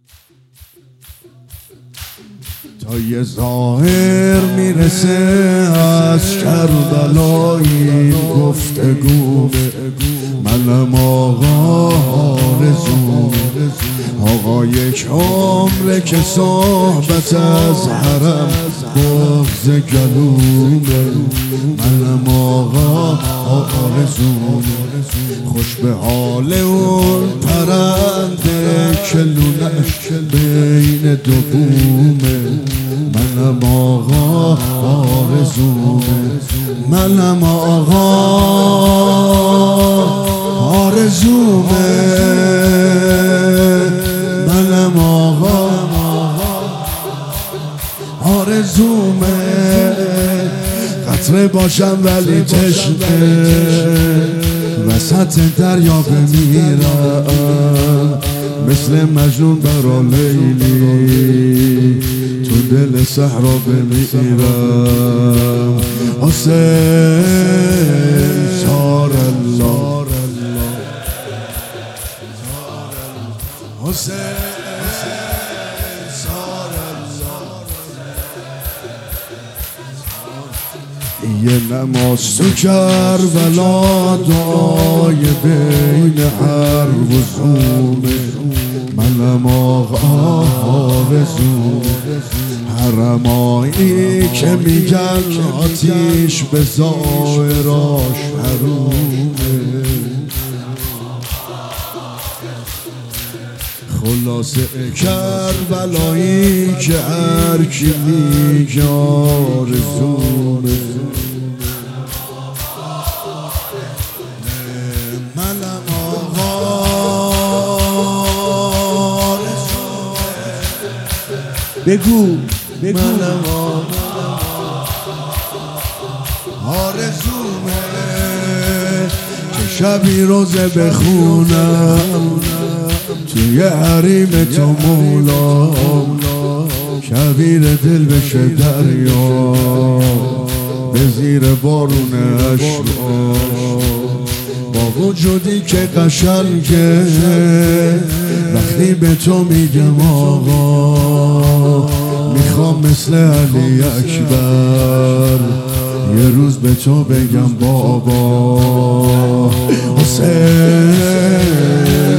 تا یه ظاهر میرسه از کربلایی گفتگو منم آقا آرزو آقا یک عمره که صحبت از حرم بغض گلومه منم آقا آرزو خوش به حال اون پرنده که لونش بین دو بومه منم آقا آرزومه منم آقا آرزومه منم آقا آرزومه قطره باشم ولی تشنه وسط دریا بمیرم مثل مجنون برا لیلی تو دل صحرا بمیرم حسین سار الله حسین سار الله یه نماز تو کربلا دعای بین هر وزومه منم آقا آرزو حرمایی که میگن آتیش به ظاهراش حرومه خلاصه کربلایی که هر کی میگه آرزومه منم آقا بگو منم آرزومه که شبی روزه بخونم توی حریم تو مولا کبیر دل بشه دریا به زیر بارون اشوا با وجودی که قشنگه وقتی به تو میگم آقا میخوام مثل علی اکبر یه روز به تو بگم بابا حسین